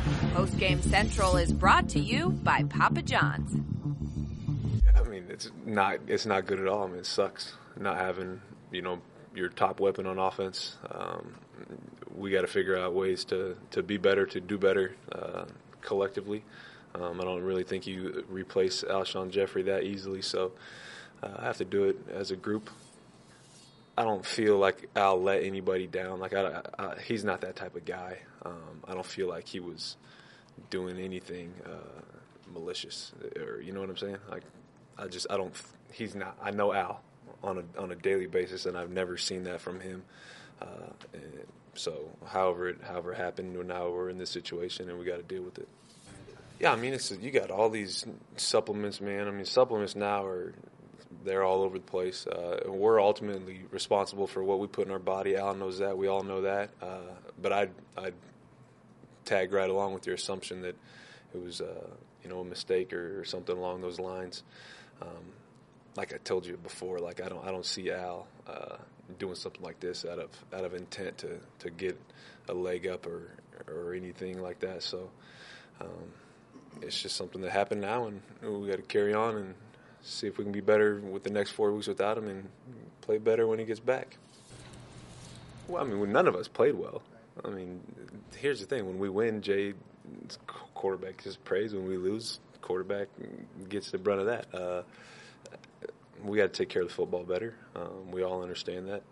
Postgame Central is brought to you by Papa John's. I mean, it's not good at all. I mean, it sucks not having, your top weapon on offense. We got to figure out ways to be better, to do better collectively. I don't really think you replace Alshon Jeffrey that easily, so I have to do it as a group. I don't feel like I'll let anybody down. Like he's not that type of guy. I don't feel like he was doing anything malicious, or you know what I'm saying? Like I don't. He's not. I know Al on a daily basis, and I've never seen that from him. And so, however it happened, now we're in this situation, and we got to deal with it. Yeah, I mean, you got all these supplements, man. I mean, supplements now they're all over the place. We're ultimately responsible for what we put in our body. Al knows that. We all know that. But I'd tag right along with your assumption that it was, a mistake or something along those lines. Like I told you before, like I don't see Al doing something like this out of intent to get a leg up or anything like that. So it's just something that happened now, and we got to carry on and see if we can be better with the next 4 weeks without him and play better when he gets back. Well, I mean, none of us played well. I mean, here's the thing. When we win, Jay's quarterback gets praise. When we lose, quarterback gets the brunt of that. We got to take care of the football better. We all understand that.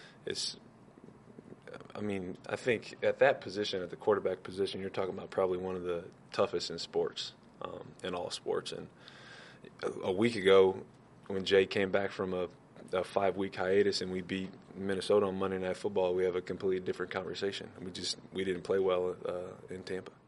I think at that position, at the quarterback position, you're talking about probably one of the toughest in sports, in all sports. And a week ago, when Jay came back from a 5-week hiatus and we beat Minnesota on Monday Night Football, we have a completely different conversation. We didn't play well in Tampa.